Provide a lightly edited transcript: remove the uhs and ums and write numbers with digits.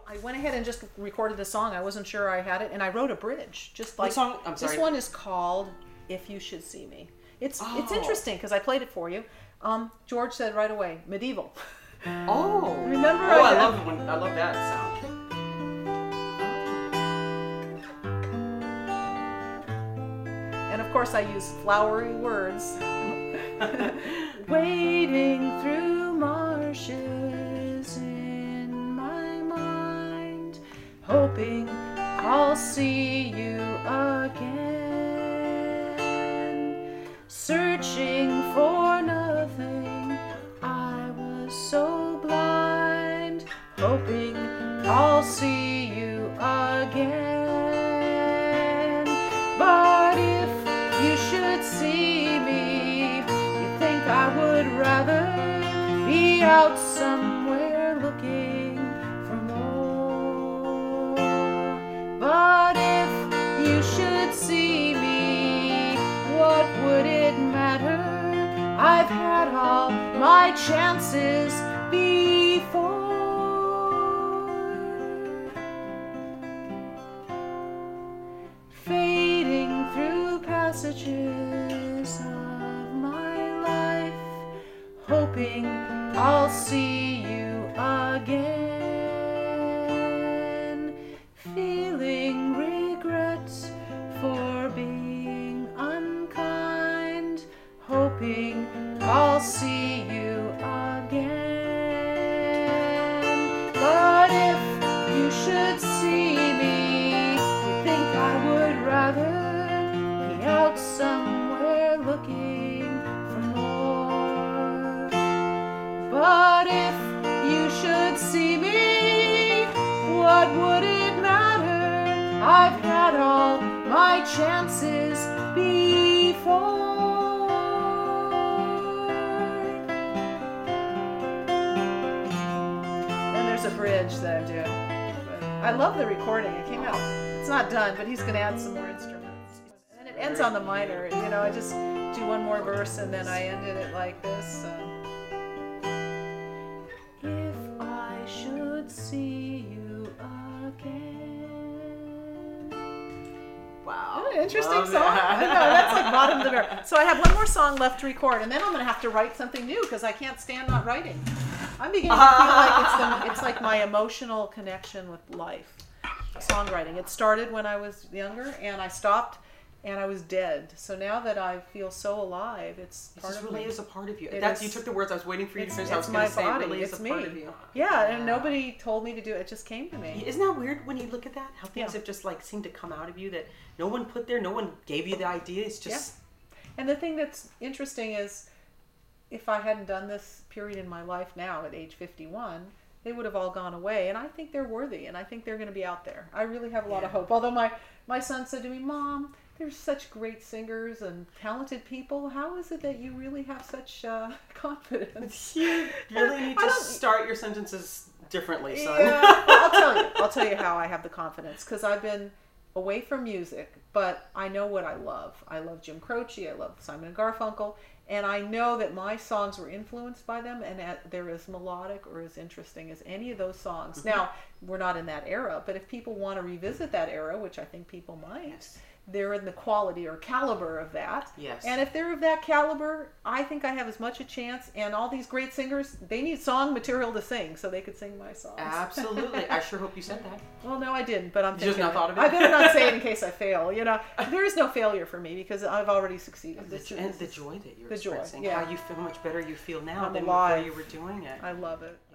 I went ahead and just recorded the song. I wasn't sure I had it, and I wrote a bridge. Just like what song? I'm sorry. This one is called "If You Should See Me." It's interesting because I played it for you. George said right away, medieval. Oh, remember? I love that sound. And of course, I use flowery words. Wading through marshes in my mind, hoping I'll see you again. Searching for nothing, I was so blind, hoping I'll see you again. But if you should see me, you think I would rather be out somewhere looking for more. But if you should see me, what would it matter? I've had all my chances before. Fading through passages of my life, hoping I'll see you again. Feeling regret for being unkind, hoping I'll see you again. But if you should see me, you think I would rather be out somewhere looking for more. But if you should see me, what would it matter? I've had all my chances before. There's a bridge that I'm doing. I love the recording. It came out. It's not done, but he's going to add some more instruments. And it ends on the minor. You know, I just do one more verse and then I ended it like this. If I should see you again. Wow. Interesting song. I know, that's like bottom of the barrel. So I have one more song left to record, and then I'm going to have to write something new because I can't stand not writing. I'm beginning to feel like it's like my emotional connection with life. Songwriting. It started when I was younger, and I stopped, and I was dead. So now that I feel so alive, it's part of me. It really is a part of you. You took the words I was waiting for you to finish. I was going to say it really is a part of you. Yeah, and nobody told me to do it. It just came to me. Isn't that weird when you look at that? How things have just like seemed to come out of you that no one put there, no one gave you the idea. It's just... Yeah. And the thing that's interesting is, if I hadn't done this period in my life now at age 51, they would have all gone away. And I think they're worthy, and I think they're going to be out there. I really have a lot of hope. Although my son said to me, Mom, there's such great singers and talented people. How is it that you really have such confidence? You really need to start your sentences differently, son. Yeah, well, I'll tell you how I have the confidence. Because I've been away from music, but I know what I love. I love Jim Croce. I love Simon and Garfunkel. And I know that my songs were influenced by them, and they're as melodic or as interesting as any of those songs. Mm-hmm. Now, we're not in that era, but if people want to revisit that era, which I think people might, they're in the quality or caliber of that. Yes. And if they're of that caliber, I think I have as much a chance. And all these great singers, they need song material to sing, so they could sing my songs. Absolutely. I sure hope you said that. Well, no, I didn't, but I'm thinking. You just not thought of it? I better not say it in case I fail. You know, there is no failure for me because I've already succeeded. And the joy that you're expressing, how you feel much better you feel now I'm than alive. before you were doing it. I love it.